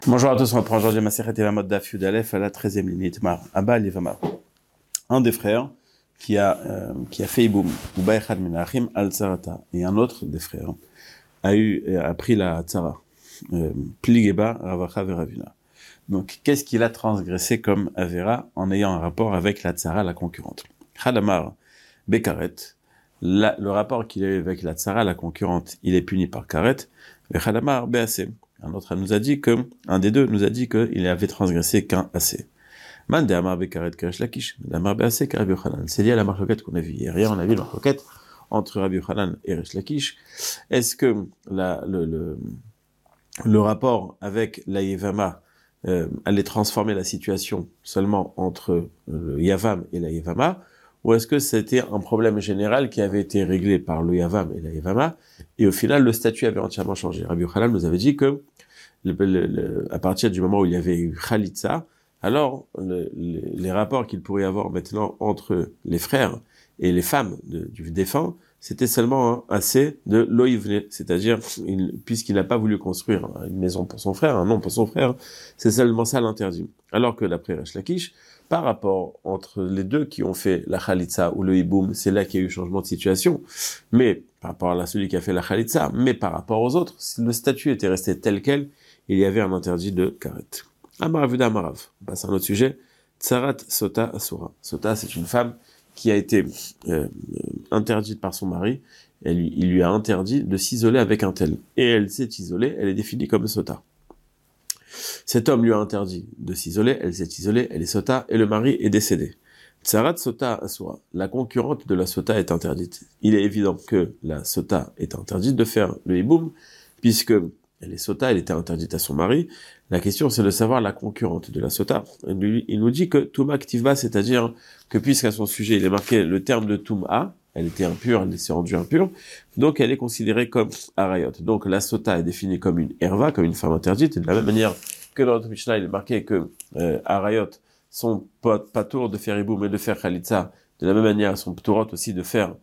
Bonjour à tous, on reprend aujourd'hui Masechet Yevamot Daf Yud Aleph à la 13e ligne. Itmar, Abba Yevamot. Un des frères qui a fait Iboum, Uba Echad Min Achim Al Tzarata, et un autre des frères a pris la Tzara, Pligeba Ravacha Veravina. Donc, qu'est-ce qu'il a transgressé comme Avera en ayant un rapport avec la Tzara, la concurrente? Khadamar Bekaret, le rapport qu'il a eu avec la Tzara, la concurrente, il est puni par Karet, et Khadamar Bease. Un autre un des deux nous a dit qu'il avait transgressé qu'un assez. Man de Amar Bekaret Karesh Lakish, Amar Bease Rabbi Yochanan. C'est lié à la marloquette qu'on a vue hier. Hier, on a vu la marloquette entre Rabbi Yochanan et Resh Lakish. Est-ce que le rapport avec la Yevama allait transformer la situation seulement entre le Yavam et la Yevama, ou est-ce que c'était un problème général qui avait été réglé par le Yavam et la Yevama, et au final, le statut avait entièrement changé? Rabbi Yochanan nous avait dit que à partir du moment où il y avait eu Khalitsa, alors les rapports qu'il pourrait y avoir maintenant entre les frères et les femmes du défunt, c'était seulement assez de l'oïvne, c'est-à-dire, puisqu'il n'a pas voulu construire une maison pour son frère, un nom pour son frère, c'est seulement ça l'interdit. Alors que d'après Resh Lakish, par rapport entre les deux qui ont fait la Khalitsa ou le Hiboum, c'est là qu'il y a eu changement de situation. Mais, par rapport à celui qui a fait la Khalitsa, mais par rapport aux autres, si le statut était resté tel quel, il y avait un interdit de karet. Amaravuda Amarav. On passe à un autre sujet. Tsarat Sota Asura. Sota, c'est une femme qui a été interdite par son mari. Il lui a interdit de s'isoler avec un tel. Et elle s'est isolée, elle est définie comme Sota. Cet homme lui a interdit de s'isoler, elle s'est isolée, elle est Sota, et le mari est décédé. Tsarat Sota Asura. La concurrente de la Sota est interdite. Il est évident que la Sota est interdite de faire le hiboum, puisque elle est Sota, elle était interdite à son mari. La question, c'est de savoir la concurrente de la Sota. Il nous dit que Touma Ktivba, c'est-à-dire que puisqu'à son sujet, il est marqué le terme de Touma, elle était impure, elle s'est rendue impure, donc elle est considérée comme Arayot. Donc la Sota est définie comme une Herva, comme une femme interdite, et de la même manière que dans notre Mishnah, il est marqué que Arayot sont pas tour de faire Iboum mais de faire Khalitsa. De la même manière, elles sont ptorot aussi de faire,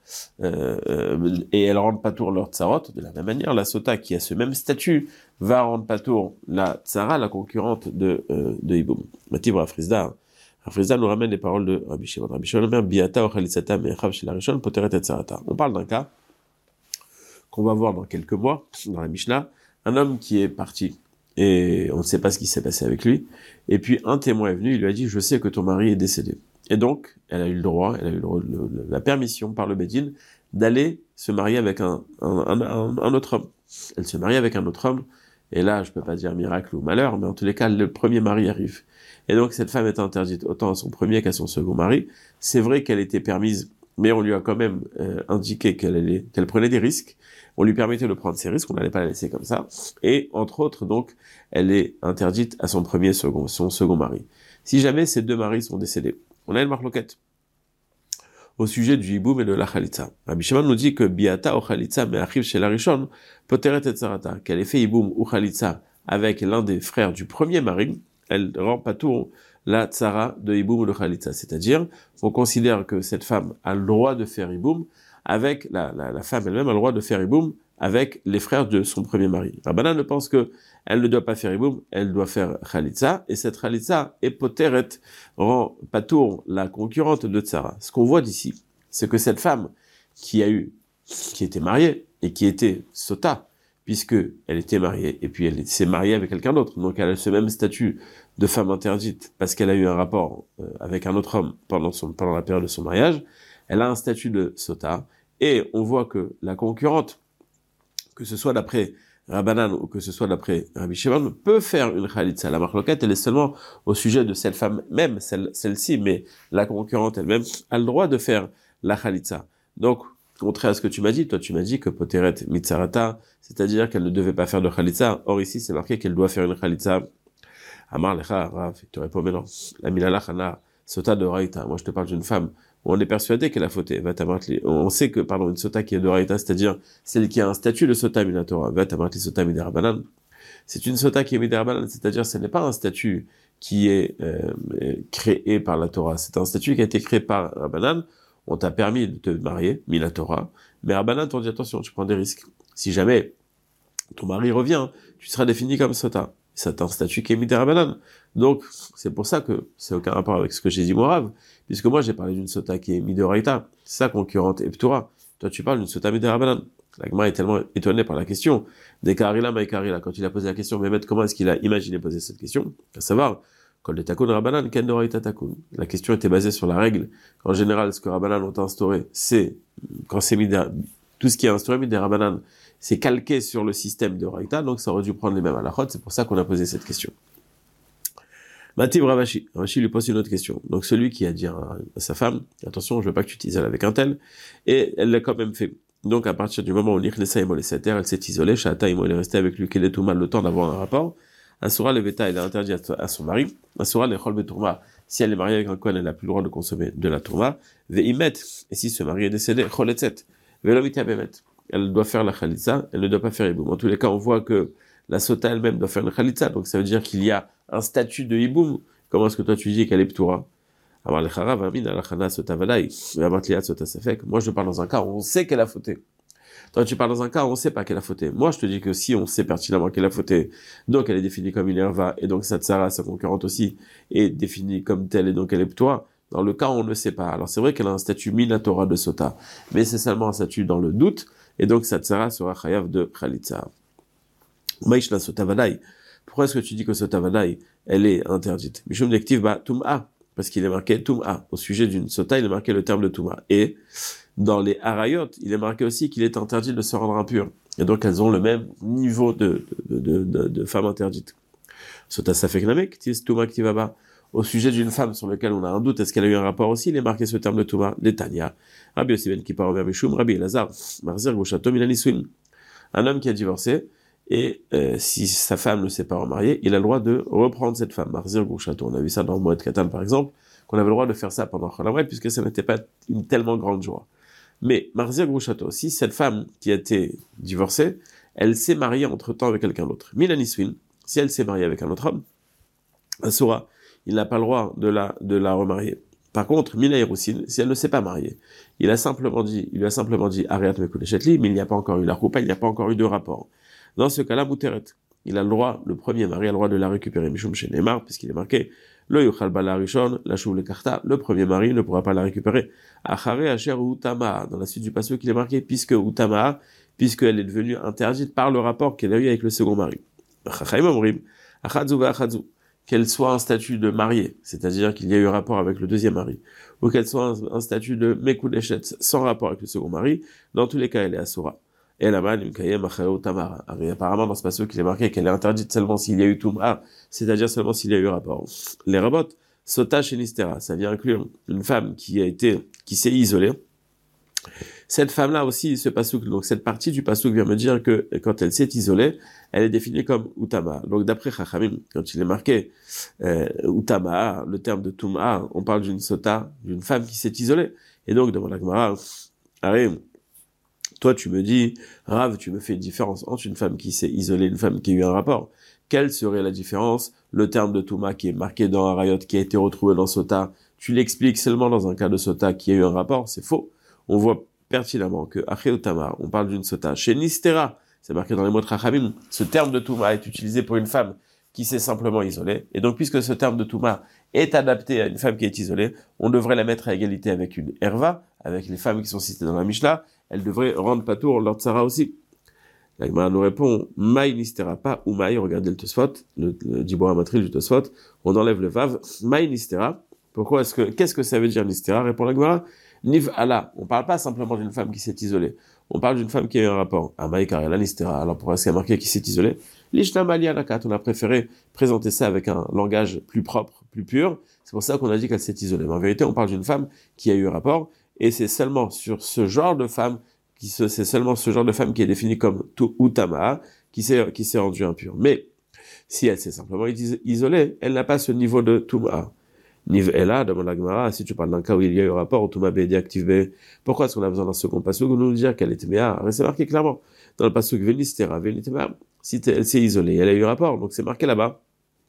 et elles rendent pas tour leur tsarot. De la même manière, la sota, qui a ce même statut, va rendre pas tour la tsara, la concurrente de Iboum. Matib Rafrizda. Rafrizda nous ramène les paroles de Rabbi Shimon. Rabbi Shimon, biata o khalisata me'echav shel harishon poteret et tsarata. On parle d'un cas qu'on va voir dans quelques mois, dans la Mishnah. Un homme qui est parti, et on ne sait pas ce qui s'est passé avec lui. Et puis, un témoin est venu, il lui a dit, je sais que ton mari est décédé. Et donc, elle a eu la permission par le Bédine d'aller se marier avec un autre homme. Elle se marie avec un autre homme, et là, je peux pas dire miracle ou malheur, mais en tous les cas, le premier mari arrive. Et donc, cette femme est interdite autant à son premier qu'à son second mari. C'est vrai qu'elle était permise, mais on lui a quand même indiqué qu'elle prenait des risques. On lui permettait de prendre ses risques, on n'allait pas la laisser comme ça. Et entre autres, donc, elle est interdite à son second mari. Si jamais ces deux maris sont décédés, on a une marloquette au sujet du hiboum et de la khalitsa. Rabbi Shimon nous dit que biata ou khalitsa me'achiv shel harishon poteret et tzarata, qu'elle ait fait hiboum ou khalitsa avec l'un des frères du premier mari, elle rend patour la tzara de hiboum ou de khalitsa. C'est-à-dire, on considère que cette femme a le droit de faire hiboum avec la femme elle-même a le droit de faire hiboum avec les frères de son premier mari. Rabbanan ne pense que elle ne doit pas faire hiboum, elle doit faire khalitsa, et cette khalitsa est poteret, rend patour la concurrente de tzara. Ce qu'on voit d'ici, c'est que cette femme qui était mariée et qui était sota, puisque elle était mariée et puis elle s'est mariée avec quelqu'un d'autre, donc elle a ce même statut de femme interdite parce qu'elle a eu un rapport avec un autre homme pendant la période de son mariage, elle a un statut de sota, et on voit que la concurrente, que ce soit d'après Rabbanan ou que ce soit d'après Rabbi Shimon, peut faire une khalitsa. La marloquette, elle est seulement au sujet de cette femme même, celle-ci, mais la concurrente elle-même a le droit de faire la khalitsa. Donc, contraire à ce que tu m'as dit, toi tu m'as dit que poteret mitzarata, c'est-à-dire qu'elle ne devait pas faire de khalitsa. Or ici, c'est marqué qu'elle doit faire une khalitsa. Amar lecha, Rav, tu réponds mais non. La milala chana, sota de raïta. Moi, je te parle d'une femme où on est persuadé qu'elle a fauté. On sait que, une sota qui est de raïta, c'est-à-dire celle qui a un statut de sota minatora. Vatamartli sota midarabanan. C'est une sota qui est midarabanan, c'est-à-dire ce n'est pas un statut qui est créé par la Torah. C'est un statut qui a été créé par Rabbanan. On t'a permis de te marier, minatora. Mais Rabbanan t'ont dit attention, tu prends des risques. Si jamais ton mari revient, tu seras défini comme sota. c'est un statut qui est midérabanan. Donc, c'est pour ça que c'est aucun rapport avec ce que j'ai dit moi, Rav, puisque moi, j'ai parlé d'une sota qui est midéraita. C'est ça concurrente et ptura. Toi, tu parles d'une sota midérabanan. La Gemara est tellement étonnée par la question. Des Karila, Maïkarila, quand il a posé la question, mais comment est-ce qu'il a imaginé poser cette question? À savoir, quand le takun rabanan, ken doraita takun. La question était basée sur la règle. En général, ce que rabanan ont instauré, c'est, quand c'est tout ce qui est instauré, des rabanan, c'est calqué sur le système de Raïta, donc ça aurait dû prendre les mêmes halachot, c'est pour ça qu'on a posé cette question. Mativ Ravashi. Ravashi lui pose une autre question. Donc celui qui a dit à sa femme, attention, je veux pas que tu t'isoles avec un tel, et elle l'a quand même fait. Donc à partir du moment où l'Ichnessa Imo Leseter, elle s'est isolée, Shata Imo, elle est restée avec lui, qu'elle est tout mal le temps d'avoir un rapport. Asura Leveta, elle est interdite à son mari. Asura Lechol Betourma, si elle est mariée avec un kohen, elle n'a plus le droit de consommer de la tourma. Veimet, et si ce mari est décédé, Choletzet. Velomita Bemet. Elle doit faire la khalitza, elle ne doit pas faire iboum. En tous les cas, on voit que la sota elle-même doit faire une khalitza, donc ça veut dire qu'il y a un statut de iboum. Comment est-ce que toi tu dis qu'elle est ptoura? Moi je parle dans un cas où on sait qu'elle a fauté. Toi tu parles dans un cas où on ne sait pas qu'elle a fauté. Moi je te dis que si on sait pertinemment qu'elle a fauté, donc elle est définie comme une erva, et donc sa tsara, sa concurrente aussi, est définie comme telle, et donc elle est ptoura. Dans le cas où on ne sait pas. Alors c'est vrai qu'elle a un statut minatora de sota, mais c'est seulement un statut dans le doute, et donc sa tsara sera chayav de khalitza. Maïshna sotavadai. Pourquoi est-ce que tu dis que sotavadai, elle est interdite? Mishum dektiv ba tum'a, parce qu'il est marqué tum'a. Au sujet d'une sota, il est marqué le terme de tum'a. Et dans les harayot, il est marqué aussi qu'il est interdit de se rendre impur. Et donc elles ont le même niveau de femmes interdites. Sota safek namek, tis tum'a ktivaba. Au sujet d'une femme sur laquelle on a un doute, est-ce qu'elle a eu un rapport aussi? Il est marqué ce terme de tum'a, l'Etania. Rabbi Yossi ben Kippar Omer Mishum, Rabbi Elazar, Marzir Gushato Milaniswin. Un homme qui a divorcé, et si sa femme ne s'est pas remariée, il a le droit de reprendre cette femme. Marzir Gushato, on a vu ça dans Moed Katan par exemple, qu'on avait le droit de faire ça pendant Cholamret, puisque ça n'était pas une tellement grande joie. Mais Marzir Gushato, si cette femme qui a été divorcée, elle s'est mariée entre-temps avec quelqu'un d'autre. Milaniswin, si elle s'est mariée avec un autre homme, Asura, il n'a pas le droit de la remarier. Par contre, Mina Hiroussin, si elle ne s'est pas mariée, il lui a simplement dit, Ariat Mekuleshetli, mais il n'y a pas encore eu la roupa, il n'y a pas encore eu de rapport. Dans ce cas-là, Mouteret, il a le droit, le premier mari a le droit de la récupérer, Mishum Shenemar, puisqu'il est marqué, le Yuchal Bala Rishon, la Chouv le Karta, le premier mari ne pourra pas la récupérer. Achare Asher Utama, dans la suite du passage qu'il est marqué, puisqu'elle est devenue interdite par le rapport qu'elle a eu avec le second mari. Chachaim Amrim, Achadzu Achadzu. Qu'elle soit un statut de mariée, c'est-à-dire qu'il y a eu rapport avec le deuxième mari, ou qu'elle soit un statut de Mekudeshet, sans rapport avec le second mari, dans tous les cas, elle est Asura. Et là-bas, apparemment, dans ce passage qu'il est marqué qu'elle est interdite seulement s'il y a eu Tum'a, c'est-à-dire seulement s'il y a eu rapport. Les rabots, Sota chez Nistera, ça vient inclure une femme qui s'est isolée. Cette femme-là aussi, ce pasouk, donc cette partie du pasouk vient me dire que quand elle s'est isolée, elle est définie comme Utama. Donc d'après Chachamim, quand il est marqué Utama, le terme de Tum'a, on parle d'une sota, d'une femme qui s'est isolée. Et donc demande la Gemara, Arim, toi tu me dis, Rav, tu me fais une différence entre une femme qui s'est isolée et une femme qui a eu un rapport. Quelle serait la différence? Le terme de Tum'a qui est marqué dans un rayot, qui a été retrouvé dans sota, tu l'expliques seulement dans un cas de sota qui a eu un rapport, c'est faux. On voit pertinemment que Aché Utama, on parle d'une sota. Chez Nistera, c'est marqué dans les mots de Chachamim, ce terme de Touma est utilisé pour une femme qui s'est simplement isolée. Et donc, puisque ce terme de Touma est adapté à une femme qui est isolée, on devrait la mettre à égalité avec une Herva, avec les femmes qui sont citées dans la Mishnah. Elle devrait rendre patour leur tsara aussi. La Gemara nous répond, Maï Nistera, pas ou Maï, regardez le Tosfot, le Dibora Matril du Tosfot, on enlève le Vav, Maï Nistera. Qu'est-ce que ça veut dire Nistera? Répond la Gemara. Niv Allah, on parle pas simplement d'une femme qui s'est isolée, on parle d'une femme qui a eu un rapport. Amaï Karela Nistera, alors pourquoi est-ce qu'il y a marqué qui s'est isolée? Lishna Mali Anakat, on a préféré présenter ça avec un langage plus propre, plus pur, c'est pour ça qu'on a dit qu'elle s'est isolée. Mais en vérité, on parle d'une femme qui a eu un rapport, et c'est seulement sur ce genre de femme, c'est seulement ce genre de femme qui est définie comme Utama, qui s'est rendue impure. Mais, si elle s'est simplement isolée, elle n'a pas ce niveau de Tum'a. Niv Ella, demande la Gemara, si tu parles d'un cas où il y a eu rapport, Touma B, active B, pourquoi est-ce qu'on a besoin d'un second passouk nous dire qu'elle était méa? C'est marqué clairement. Dans le passouk Venistera, si elle s'est isolée, elle a eu rapport, donc c'est marqué là-bas.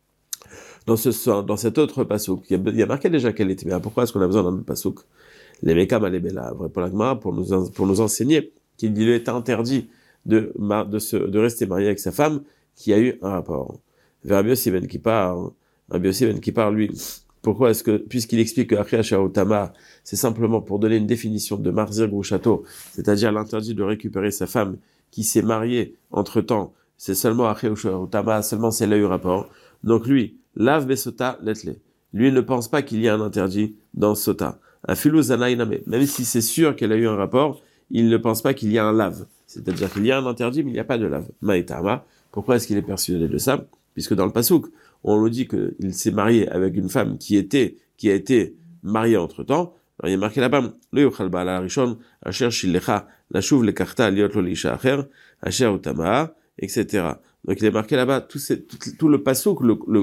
Dans cet autre passouk, il y a marqué déjà qu'elle était méa. Pourquoi est-ce qu'on a besoin d'un autre passouk? Les Mekam Alebela, pour la Gemara, pour nous enseigner qu'il lui est interdit de rester marié avec sa femme qui a eu un rapport. Vers Rabbi Yossi ben Kippar, lui, pourquoi est-ce que, puisqu'il explique que Achia Shaotama, c'est simplement pour donner une définition de Marzir Grouchato, c'est-à-dire l'interdit de récupérer sa femme qui s'est mariée entre-temps, c'est seulement Achia Shaotama, seulement si elle a eu rapport. Donc lui, lave besota letle. Lui ne pense pas qu'il y a un interdit dans sota. Afilu zanainame, même si c'est sûr qu'elle a eu un rapport, il ne pense pas qu'il y a un lave. C'est-à-dire qu'il y a un interdit, mais il n'y a pas de lave. Maïtama, pourquoi est-ce qu'il est persuadé de ça? Puisque dans le Passouk, on nous dit qu'il s'est marié avec une femme qui a été mariée entre-temps. Alors il y a marqué là-bas, le yochal ba'ala harishon, asher shilecha, la shuv lekarta liot lo l'isha acher, asher utama, etc. Donc il est marqué là-bas tout le Passouk,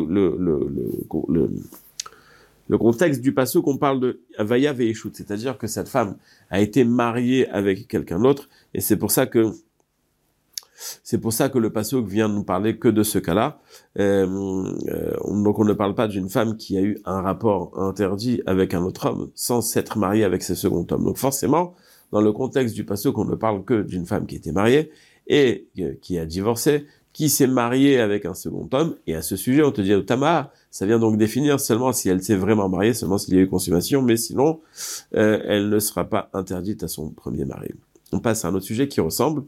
le contexte du passouk, on parle de Havaya ve'eshut, c'est-à-dire que cette femme a été mariée avec quelqu'un d'autre, et c'est pour ça que le passouk vient nous parler que de ce cas-là. Donc on ne parle pas d'une femme qui a eu un rapport interdit avec un autre homme sans s'être mariée avec ce second homme. Donc forcément, dans le contexte du passouk, on ne parle que d'une femme qui était mariée et qui a divorcé, qui s'est mariée avec un second homme, et à ce sujet, on te dit, Tama, ça vient donc définir seulement si elle s'est vraiment mariée, seulement s'il y a eu consommation, mais sinon, elle ne sera pas interdite à son premier mari. On passe à un autre sujet qui ressemble.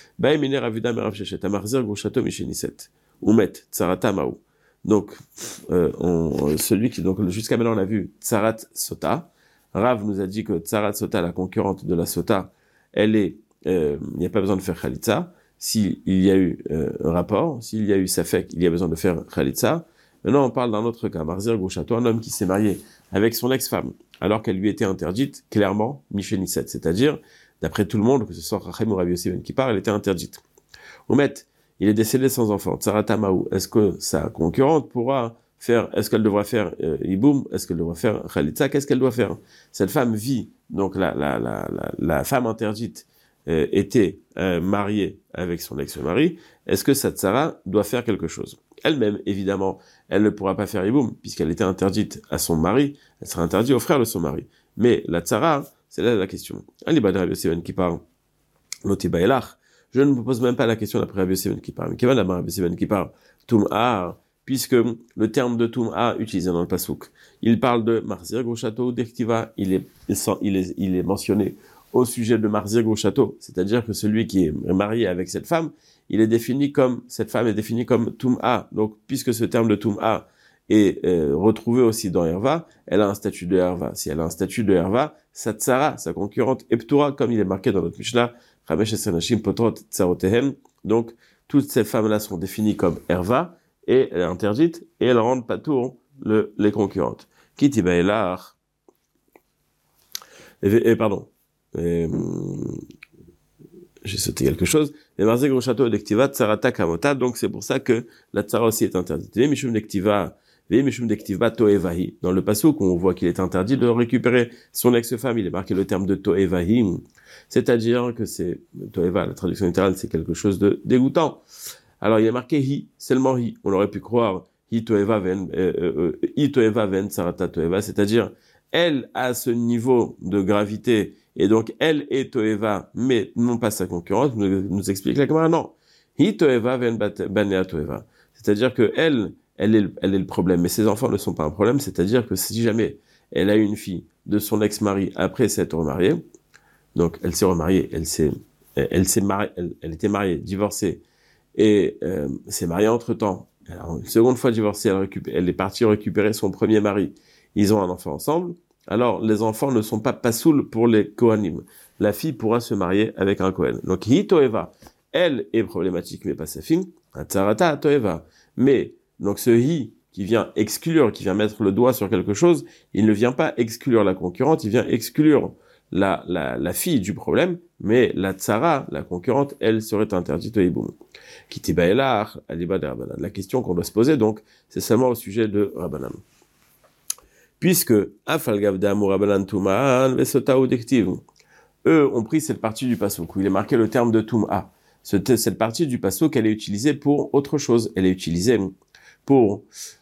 Donc, celui qui, donc, jusqu'à maintenant, on a vu Tsarat Sota. Rav nous a dit que Tsarat Sota, la concurrente de la Sota, elle est, il n'y a pas besoin de faire Khalitsa. S'il y a eu un rapport, s'il y a eu Safek, il y a besoin de faire Khalitsa. Maintenant, on parle d'un autre cas. Marzir Grouchato, un homme qui s'est marié avec son ex-femme, alors qu'elle lui était interdite, clairement, Michenisset. C'est-à-dire, d'après tout le monde, que ce soit Rachem ou Rabbi Yossi ben Kippar, elle était interdite. Oumet, il est décédé sans enfant. Tsaratamaou, est-ce que sa concurrente pourra faire, est-ce qu'elle devra faire Iboum, est-ce qu'elle devra faire Khalitsa, qu'est-ce qu'elle doit faire? Cette femme vit, donc la femme interdite, était mariée avec son ex-mari, est-ce que sa tsara doit faire quelque chose? Elle-même, évidemment, elle ne pourra pas faire Iboum, puisqu'elle était interdite à son mari, elle sera interdite au frère de son mari. Mais la tsara, c'est là la question. Ali Badr Rabbi Yossi ben Kippar, Loti Baelach, je ne me pose même pas la question d'après Rabbi Yossi ben Kippar. Mais Kevan Rabbi Yossi ben Kippar, Tum'ar, puisque le terme de Tum'a utilisé dans le Passouk, il parle de Marzir Grouchato d'Ektiva, il est mentionné au sujet de Marzir Grouchato, c'est-à-dire que celui qui est marié avec cette femme, cette femme est définie comme Tum'a. Donc, puisque ce terme de Tum'a est retrouvé aussi dans Herva, elle a un statut de Herva. Si elle a un statut de Herva, sa tsara, sa concurrente, Eptura, comme il est marqué dans notre Mishnah, Chamesh Esanashim Potrot Tsarotehem. Donc, toutes ces femmes-là sont définies comme Herva, et elle est interdite, et elles rendent pas tour les concurrentes. Kiti Baelar, pardon, j'ai sauté quelque chose. Les Marzir Grouchato d'Ektiva Tsarata Kamota, donc c'est pour ça que la tsara aussi est interdite. Les Mishum d'Ektiva Toevahi. Dans le passouk, on voit qu'il est interdit de récupérer son ex-femme. Il est marqué le terme de Toevahi. C'est-à-dire que c'est, Toeva, la traduction littérale, c'est quelque chose de dégoûtant. Alors, il est marqué Hi, seulement Hi. On aurait pu croire Hi Toeva ven Tsarata Toeva. C'est-à-dire, elle a ce niveau de gravité, et donc elle est Toeva, mais non pas sa concurrente, nous explique la Gemara, non. Hi Toeva ven banea Toeva. C'est-à-dire que elle est le problème, mais ses enfants ne sont pas un problème, c'est-à-dire que si jamais elle a eu une fille de son ex-mari après s'être remariée, donc elle s'est remariée, elle était mariée, divorcée, et s'est mariée entre-temps, alors, une seconde fois divorcée, elle est partie récupérer son premier mari, ils ont un enfant ensemble, alors les enfants ne sont pas passoul pour les Kohanim. La fille pourra se marier avec un Kohen. Donc, Hi Toeva, elle est problématique, mais pas sa fille. Tsarata Toeva. Mais, donc ce Hi qui vient exclure, qui vient mettre le doigt sur quelque chose, il ne vient pas exclure la concurrente, il vient exclure la fille du problème, mais la tsara, la concurrente, elle serait interdite au hiboum. Kitiba elar, aliba de Rabbanan. La question qu'on doit se poser, donc, c'est seulement au sujet de Rabbanan. Puisque, afalgavdam ou Rabbanan tuman, vesota ou dektiv. Eux ont pris cette partie du passouk où il est marqué le terme de tum'a. Cette partie du passouk, elle est utilisée pour autre chose. Elle est utilisée pour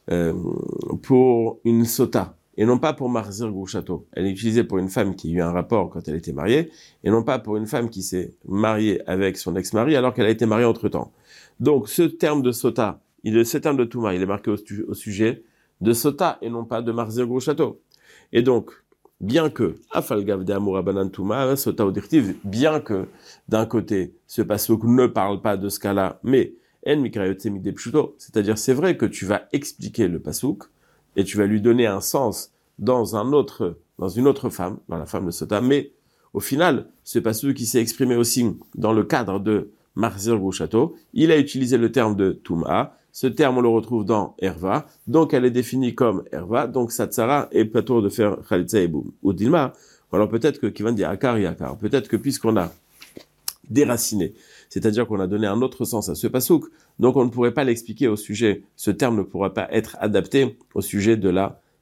une sota, et non pas pour Marzir Grouchato. Elle est utilisée pour une femme qui a eu un rapport quand elle était mariée, et non pas pour une femme qui s'est mariée avec son ex-mari alors qu'elle a été mariée entre-temps. Donc, ce terme de sota, ce terme de Touma, il est marqué au sujet de Sota et non pas de Marzir Grouchato. Et donc, bien que, Afalgav de Amour Abanan Touma, Sota Odirtiv, bien que, d'un côté, ce passouk ne parle pas de ce cas-là, mais, En Mikrayote Midepshuto, c'est-à-dire, c'est vrai que tu vas expliquer le passouk, et tu vas lui donner un sens dans une autre femme, dans la femme de Sota, mais, au final, ce passouk qui s'est exprimé aussi dans le cadre de Marzir Grouchato, il a utilisé le terme de Touma. Ce terme, on le retrouve dans Erva. Donc, elle est définie comme Erva. Donc, Satsara est plutôt de faire Khalitza et Boum. Ou Dilma. Alors, peut-être que, qui va dire Akar et Akar. Peut-être que puisqu'on a déraciné, c'est-à-dire qu'on a donné un autre sens à ce pasouk, donc on ne pourrait pas l'expliquer au sujet, ce terme ne pourra pas être adapté au sujet de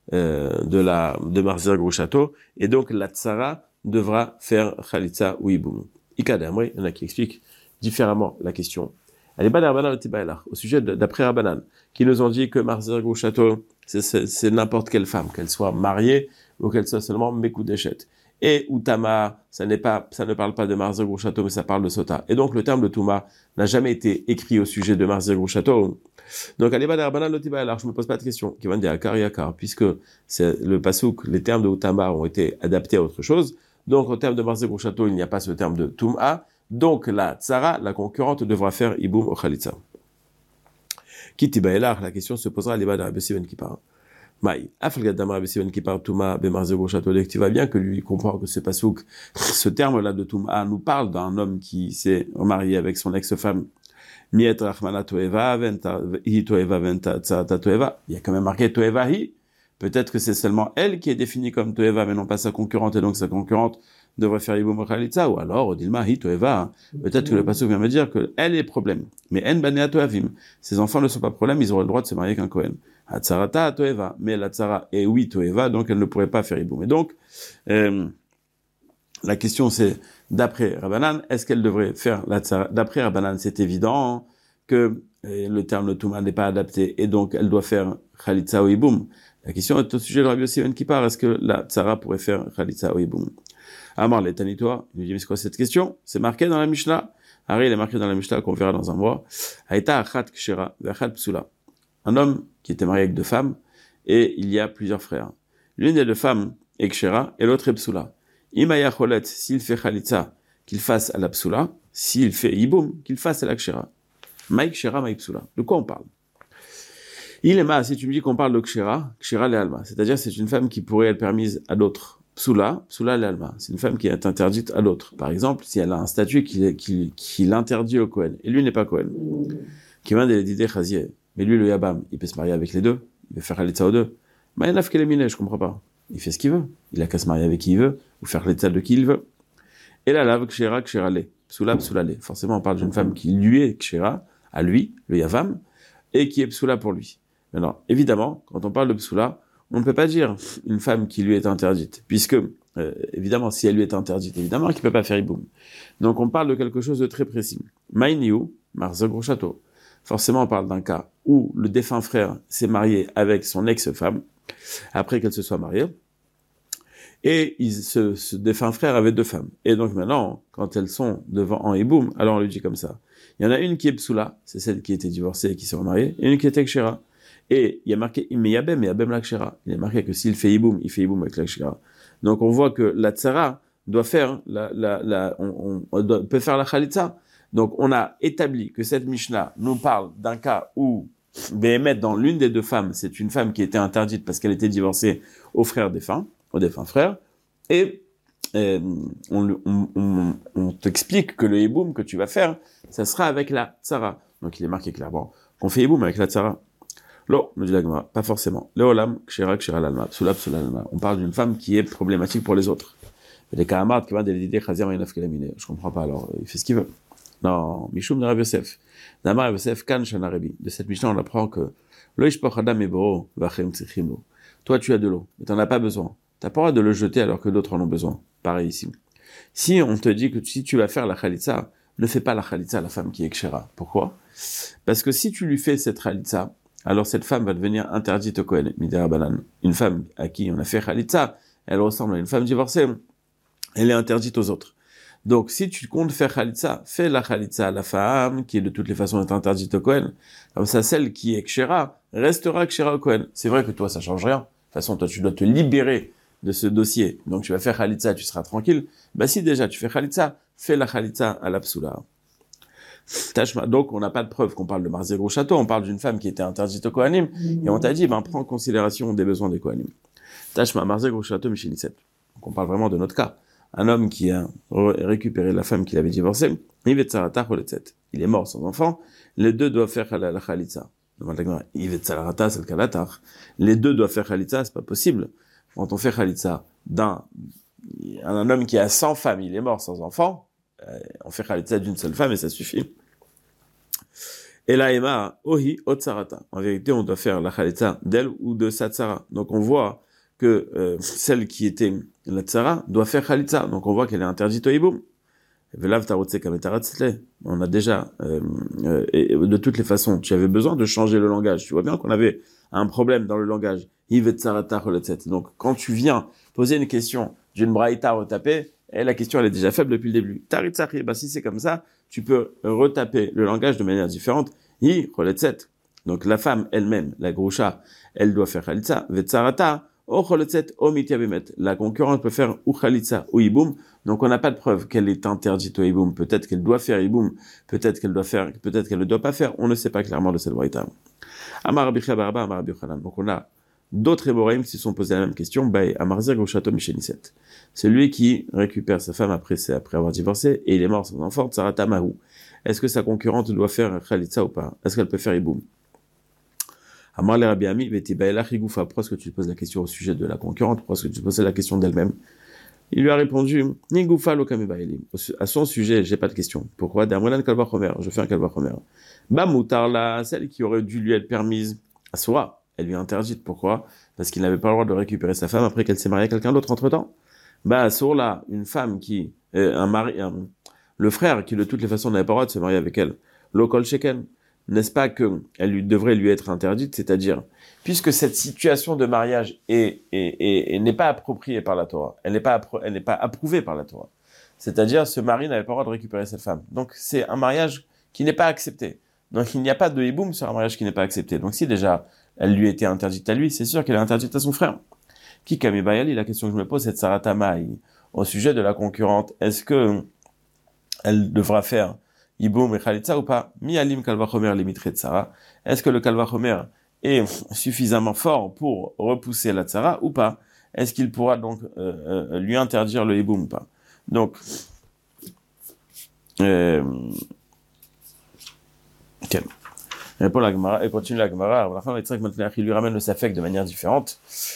Marzir Grouchato. Et donc, la Tsara devra faire Khalitza ou Iboum. Ikad Amri, il y en a qui expliquent différemment la question. Elle est pas d'Arbanan au sujet d'après Rabbanan, qui nous ont dit que Marzir Grouchato, c'est n'importe quelle femme, qu'elle soit mariée ou qu'elle soit seulement Mekudeshet. Et Utama, ça ne parle pas de Marzir Grouchato, mais ça parle de Sota. Et donc le terme de Touma n'a jamais été écrit au sujet de Marzir Grouchato. Donc elle est pas d'Arbanan je me pose pas de question. Qui va dire Akar et Akar, puisque c'est le pasouk, les termes de Utama ont été adaptés à autre chose. Donc au terme de Marzir Grouchato, il n'y a pas ce terme de Touma. Donc, la Tsara, la concurrente, devra faire Iboum au Khalitza. Kitibaelar, la question se posera à l'Iba de Rabbi Sivan Kippar. Maï, Afalgadama Rabbi Sivan Kippar, Touma, Bemarze Grouchato, tu vas bien que lui comprend que ce pasouk, ce terme-là de Touma, nous parle d'un homme qui s'est marié avec son ex-femme. Miet Rachmana Toeva, Hi Toeva, Venta Tsarata Toeva. Il y a quand même marqué Toeva Hi. Peut-être que c'est seulement elle qui est définie comme Toeva, mais non pas sa concurrente, et donc sa concurrente devrait faire Iboum Khalitza, ou alors, Dilma, Hi Toeva. Peut-être que le passouk vient me dire qu'elle est problème. Mais En Banea Toavim. Ses enfants ne sont pas problème, ils auront le droit de se marier avec un Kohen. Hatsarata Toeva. Mais la Tsara est oui Toeva, donc elle ne pourrait pas faire Iboum. Et donc, la question c'est, d'après Rabbanan, est-ce qu'elle devrait faire la Tsara? D'après Rabbanan, c'est évident que le terme de Touma n'est pas adapté, et donc elle doit faire Khalitza ou Iboum. La question est au sujet de Rabbi Yossi Ben Kippar, est-ce que la Tsara pourrait faire Khalitza ou Iboum? Amar l'Etanitoa, il lui dit, mais c'est quoi cette question? C'est marqué dans la Mishnah. Harry, il est marqué dans la Mishnah qu'on verra dans un mois. Haïta achat kshera, v'achat psula. Un homme qui était marié avec deux femmes, et il y a plusieurs frères. L'une des deux femmes est kshera, et l'autre est psula. Imaya cholet, s'il fait khalitza, qu'il fasse à la psula. S'il fait iboum, qu'il fasse à la kshera. Maïk kshera, maïk psula. De quoi on parle? Il est ma, si tu me dis qu'on parle de kshera le alma. C'est-à-dire, c'est une femme qui pourrait être permise à d'autres. Psula l'alma, c'est une femme qui est interdite à l'autre. Par exemple, si elle a un statut qui l'interdit au Kohen, et lui n'est pas Kohen, qui vient d'idées chazier, mais lui le Yabam, il peut se marier avec les deux, il peut faire Khalitza aux deux. Mais il n'a fait les je comprends pas. Il fait ce qu'il veut, il a qu'à se marier avec qui il veut, ou faire Khalitza de qui il veut. Et là, lave kshera le, psula le. Forcément, on parle d'une femme qui lui est kshera, à lui, le Yavam, et qui est psula pour lui. Maintenant, évidemment, quand on parle de psula, on ne peut pas dire une femme qui lui est interdite, puisque, évidemment, si elle lui est interdite, évidemment qu'il ne peut pas faire iboum. Donc on parle de quelque chose de très précis. Maïniou, Marzir Grouchato. Forcément, on parle d'un cas où le défunt frère s'est marié avec son ex-femme, après qu'elle se soit mariée, et ce défunt frère avait deux femmes. Et donc maintenant, quand elles sont devant en iboum, alors on lui dit comme ça. Il y en a une qui est psoula, c'est celle qui était divorcée et qui s'est remariée, et une qui était kshera. Et il y a marqué Yabem l'akshera. Il y a marqué que s'il fait iboum, il fait iboum avec l'akshera. Donc on voit que la tsara doit faire on peut faire la khalitza. Donc on a établi que cette Mishnah nous parle d'un cas où Béhémet, dans l'une des deux femmes, c'est une femme qui était interdite parce qu'elle était divorcée au défunt frère. Et on t'explique que le iboum que tu vas faire, ça sera avec la tsara. Donc il est marqué clairement qu'on fait iboum avec la tsara. Lo, nous dit la Gemara, pas forcément. Léolam, kshera l'alma, psula l'alma. On parle d'une femme qui est problématique pour les autres. Mais les kahamad, qui va des idées, chazir, maïnaf, kelamine. Je comprends pas, alors, il fait ce qu'il veut. Non, Mishum de Rav Yosef. Damar Rav Yosef, kan shanarebi. De cette Mishnah, on apprend que, lo ishpoch adam eboro, vachem tsichimlo. Toi, tu as de l'eau, mais t'en as pas besoin. T'as pas le droit de le jeter alors que d'autres en ont besoin. Pareil ici. Si on te dit que si tu vas faire la khalitza, ne fais pas la khalitza à la femme qui est kshera. Pourquoi? Parce que si tu lui fais cette khalitza, alors cette femme va devenir interdite au Kohen, Midera Banan. Une femme à qui on a fait Khalitza, elle ressemble à une femme divorcée, elle est interdite aux autres. Donc, si tu comptes faire Khalitsa, fais la Khalitsa à la femme, qui de toutes les façons est interdite au Kohen. Comme ça, celle qui est Kshera, restera Kshera au Kohen. C'est vrai que toi, ça change rien. De toute façon, toi, tu dois te libérer de ce dossier. Donc, tu vas faire Khalitsa, tu seras tranquille. Bah, si déjà tu fais Khalitsa, fais la Khalitsa à la Psoula. Tashma. Donc, on n'a pas de preuve qu'on parle de Marzer Gros Château. On parle d'une femme qui était interdite au Kohanim. Et on t'a dit, prends en considération des besoins des Kohanim. Tashma, Marzer Gros Château, Michelisset. Donc, on parle vraiment de notre cas. Un homme qui a récupéré la femme qu'il avait divorcée, il est mort sans enfant, les deux doivent faire la khalitsa. Les deux doivent faire khalitsa, c'est pas possible. Quand on fait khalitsa un homme qui a 100 femmes, il est mort sans enfant, on fait khalitsa d'une seule femme et ça suffit. Et là, Emma, ohi otsarata. En vérité, on doit faire la khalitsa d'elle ou de sa tsara. Donc on voit que celle qui était la tsara doit faire khalitsa. Donc on voit qu'elle est interdite au hiboum. On a déjà, et de toutes les façons, tu avais besoin de changer le langage. Tu vois bien qu'on avait un problème dans le langage. Donc quand tu viens poser une question d'une braïta retapée, et la question elle est déjà faible depuis le début. Bah, si c'est comme ça, tu peux retaper le langage de manière différente. Donc la femme elle-même, la groucha, elle doit faire khalitsa. La concurrente peut faire ou khalitsa ou iboum. Donc on n'a pas de preuve qu'elle est interdite au iboum. Peut-être qu'elle doit faire iboum, peut-être qu'elle doit faire, peut-être qu'elle ne doit pas faire. On ne sait pas clairement de cette braïta. Donc on a d'autres héboraïm qui se sont posés la même question. Celui qui récupère sa femme après avoir divorcé et il est mort sans enfant, tsarata mahou. Est-ce que sa concurrente doit faire khalitsa ou pas? Est-ce qu'elle peut faire iboum? Amar le Rabbi Ami, pourquoi est-ce que tu poses la question au sujet de la concurrente? Pourquoi est-ce que tu poses la question d'elle-même? Il lui a répondu, à son sujet, j'ai pas de question. Pourquoi? Je fais un kalvachomer. Mutarla, celle qui aurait dû lui être permise, Asura, elle lui est interdite. Pourquoi? Parce qu'il n'avait pas le droit de récupérer sa femme après qu'elle s'est mariée à quelqu'un d'autre entre-temps. Asura, une femme qui, le frère qui de toutes les façons n'avait pas le droit de se marier avec elle, Lokol Sheken, n'est-ce pas que elle devrait lui être interdite, c'est-à-dire, puisque cette situation de mariage n'est pas appropriée par la Torah, elle n'est pas approuvée par la Torah. C'est-à-dire, ce mari n'avait pas le droit de récupérer cette femme. Donc, c'est un mariage qui n'est pas accepté. Donc, il n'y a pas de hiboum sur un mariage qui n'est pas accepté. Donc, si déjà, elle lui était interdite à lui, c'est sûr qu'elle est interdite à son frère. Qui Kamibayali, la question que je me pose, c'est de Saratamaï. Au sujet de la concurrente, est-ce que elle devra faire Iboum et Khalitsa ou pas? Mi alim kalvachomer limitre tsara. Est-ce que le kalvachomer est suffisamment fort pour repousser la tsara ou pas? Est-ce qu'il pourra donc lui interdire le iboum ou pas? Donc, répond la Gemara et continue la Gemara. Il lui ramène le safek de manière différente.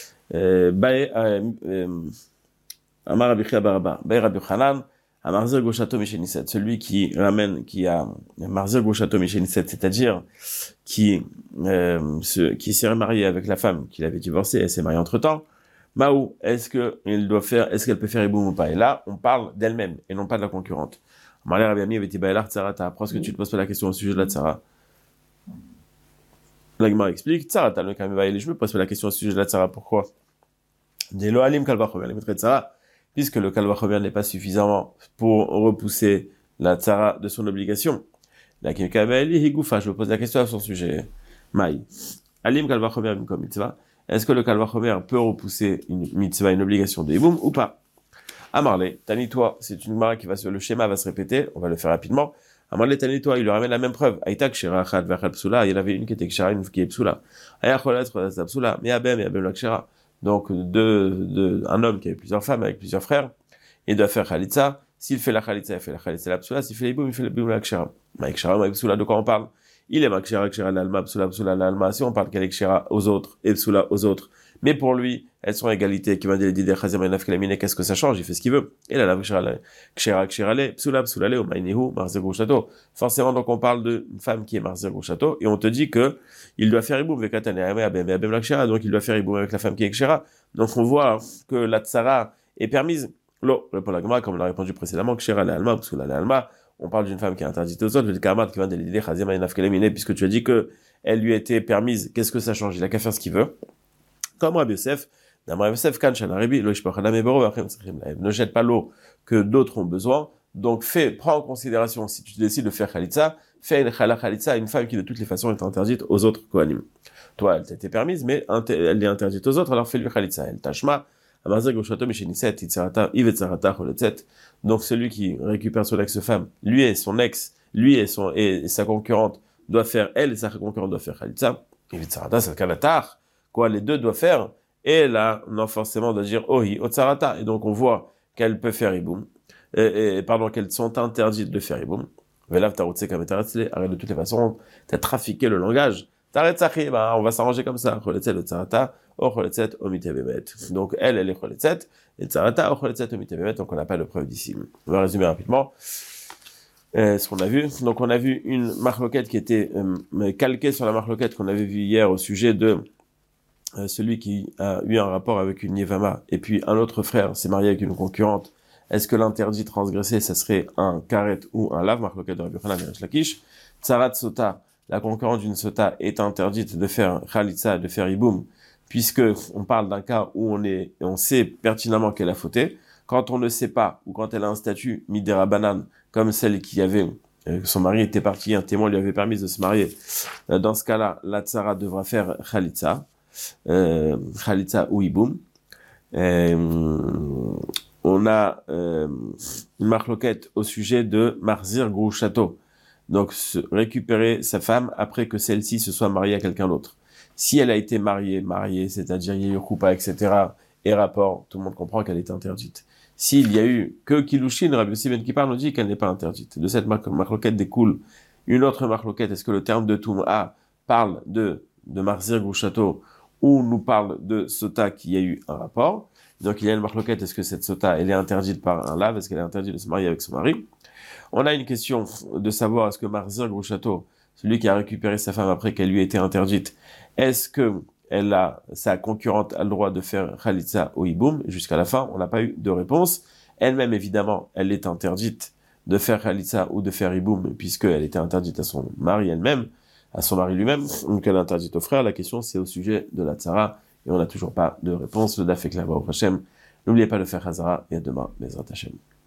Amar Abichia Baraba, Rabbi Chanan. Marzer Goshato Michenisset, celui qui a Marzer Goshato Michenisset, c'est-à-dire qui s'est remarié avec la femme qu'il avait divorcée, elle s'est mariée entre-temps. Maou, est-ce qu'elle peut faire iboum ou pas? Et là, on parle d'elle-même et non pas de la concurrente. Pourquoi est-ce que tu te poses pas la question au sujet de la tsara? La Gemara explique, tsarata le kameva, je me pose pas la question au sujet de la tsara. Pourquoi? Delo alim kalvachomer, les tsara. Puisque le kalvachomer n'est pas suffisamment pour repousser la tsara de son obligation. La kimkabeli higufa, je me pose la question à son sujet. Maï. Alim kalvachomer comme mitzvah. Est-ce que le kalvachomer peut repousser une mitzvah, une obligation de hiboum ou pas? Amarle, tanitoi, c'est une gemara qui le schéma va se répéter, on va le faire rapidement. Amarle, tanitoi, il lui ramène la même preuve. Aïtak shira achat vachal psula, il y en avait une qui était kshara, une qui est psula. Ayacholet psula, mais abem la kshara. Donc, un homme qui avait plusieurs femmes avec plusieurs frères, il doit faire khalitsa. S'il fait la khalitsa, il fait la khalitsa la psula. S'il fait l'iboum, il fait l'iboum la kshara. Ma kshara, ma psula, de quoi on parle? Il est ma kshara, kshara l'alma, psula, psula l'alma. Si on parle qu'elle est kshara aux autres et psula aux autres, mais pour lui, elles sont à égalité. Qui m'a dit qu'est-ce que ça change? Il fait ce qu'il veut. Et là, la kshara, kshara le, psula, psula le, maïnihu, marzer grouchato. Forcément, donc on parle d'une femme qui est marzer grouchato, et on te dit que il doit faire iboum avec la kshara, donc il doit faire iboum avec la femme qui est kshara. Donc on voit que la tsara est permise. Lo, répond la Gemara, comme on l'a répondu précédemment, kshara le alma, psula le alma. On parle d'une femme qui est interdite aux autres, le kamat qui va de l'idée, puisque tu as dit que elle lui était permise. Qu'est-ce que ça change? Il a qu'à faire ce qu'il veut. Comme Rabbi Yosef, ne jette pas l'eau que d'autres ont besoin Donc, prends en considération, si tu décides de faire Khalitsa, fais une Khalitsa, une femme qui de toutes les façons est interdite aux autres Kohanim. Toi, elle t'était permise, mais elle est interdite aux autres, alors fais-lui Khalitsa. Elle tashma, donc celui qui récupère son ex-femme, lui et son ex, et sa concurrente doit faire, elle et sa concurrente doivent faire Khalitsa. Et Vitzarata, c'est le cas d'Atar. Quoi, les deux doivent faire. Et là, non, forcément, on doit dire Ohi, Otsarata. Et donc, on voit qu'elles peuvent faire Iboum. Pardon, qu'elles sont interdites de faire Iboum. Velav Tarotse Kametaretzle. Arrête de toutes les façons, t'as trafiqué le langage. Taretzachi, on va s'arranger comme ça. Choletzet, Otsarata, O Choletzet, Omitebemet. Donc, elle est Choletzet, et Tsarata, O Choletzet, Omitebemet. Donc, on n'a pas de preuve d'ici. On va résumer rapidement. Ce qu'on a vu. Donc, on a vu une marloquette qui était calquée sur la marloquette qu'on avait vue hier au sujet de celui qui a eu un rapport avec une Yevama, et puis un autre frère s'est marié avec une concurrente. Est-ce que l'interdit transgressé, ça serait un karet ou un lave, marloquette de Rabbi Yochanan et Resh Lakish. Tsarat Sota, la concurrente d'une Sota est interdite de faire Khalitsa, de faire Iboum, puisque on parle d'un cas où on sait pertinemment qu'elle a fauté. Quand on ne sait pas, ou quand elle a un statut midera banane, comme celle qui avait, son mari était parti, un témoin lui avait permis de se marier, dans ce cas-là, la tsara devra faire Khalitsa, ou Iboum. On a une marloquette au sujet de Marzir Grouchato, donc récupérer sa femme après que celle-ci se soit mariée à quelqu'un d'autre. Si elle a été mariée, c'est-à-dire Yeyukupa, etc., et rapport, tout le monde comprend qu'elle est interdite. S'il y a eu que Kilushin, Rabbi Yossi Ben Kippar nous dit qu'elle n'est pas interdite. De cette marloquette découle une autre marloquette. Est-ce que le terme de Toum'a parle de Marzir Grouchato ou nous parle de Sota qui a eu un rapport? Donc il y a une marloquette, est-ce que cette Sota, elle est interdite par un lave? Est-ce qu'elle est interdite de se marier avec son mari? On a une question de savoir, est-ce que Marzir Grouchato, celui qui a récupéré sa femme après qu'elle lui ait été interdite, est-ce que sa concurrente a le droit de faire Khalitsa ou Iboum? Jusqu'à la fin, on n'a pas eu de réponse. Elle-même, évidemment, elle est interdite de faire Khalitsa ou de faire Iboum, puisqu'elle était interdite à son mari elle-même, à son mari lui-même, donc elle est interdite au frère. La question, c'est au sujet de la Tzara, et on n'a toujours pas de réponse. Le Daf est clair, au Hashem. N'oubliez pas de faire Hazara, et à demain, Bezrat Hashem.